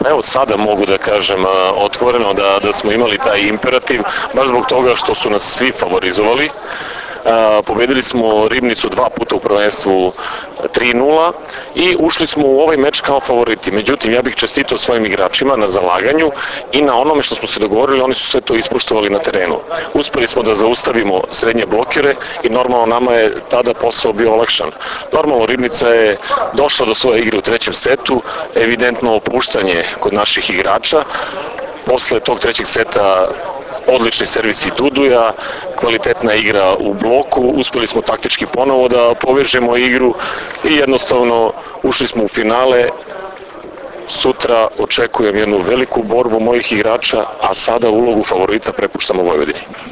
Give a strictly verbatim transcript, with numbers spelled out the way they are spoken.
Evo sada mogu da kažem otvoreno da, da smo imali taj imperativ, baš zbog toga što su nas svi favorizovali. Uh, pobedili smo Ribnicu dva puta u prvenstvu tri nula i ušli smo u ovaj meč kao favoriti. Međutim, ja bih čestitao svojim igračima na zalaganju i na onome što smo se dogovorili, oni su sve to ispoštovali na terenu. Uspeli smo da zaustavimo srednje blokere i normalno nama je tada posao bio olakšan. Normalno Ribnica je došla do svoje igre u trećem setu, evidentno opuštanje kod naših igrača. Posle tog trećeg seta odlični servisi Duduja, kvalitetna igra u bloku, uspeli smo taktički ponovo da povežemo igru i jednostavno ušli smo u finale. Sutra očekujem jednu veliku borbu mojih igrača, a sada ulogu favorita prepuštamo Vojvodini.